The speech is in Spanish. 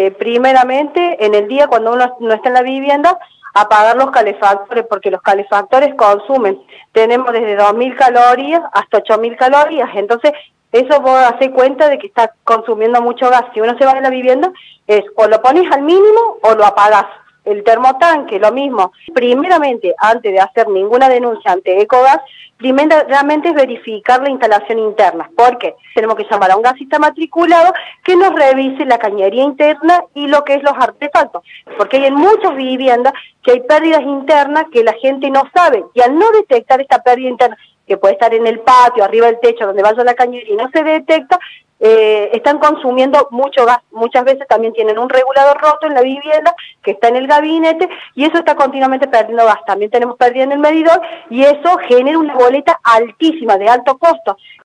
Primeramente, en el día cuando uno no está en la vivienda, apagar los calefactores, porque los calefactores consumen. Tenemos desde 2.000 calorías hasta 8.000 calorías, entonces eso vos hacés cuenta de que está consumiendo mucho gas. Si uno se va de la vivienda, es o lo pones al mínimo o lo apagás. El termotanque, lo mismo. Primeramente, antes de hacer ninguna denuncia ante Ecogas, primeramente es verificar la instalación interna. ¿Por qué? Tenemos que llamar a un gasista matriculado que nos revise la cañería interna y lo que es los artefactos. Porque hay en muchas viviendas que hay pérdidas internas que la gente no sabe. Y al no detectar esta pérdida interna, que puede estar en el patio, arriba del techo, donde vaya la cañería y no se detecta, están consumiendo mucho gas. Muchas veces también tienen un regulador roto en la vivienda que está en el gabinete y eso está continuamente perdiendo gas. También tenemos pérdida en el medidor y eso genera una boleta altísima, de alto costo.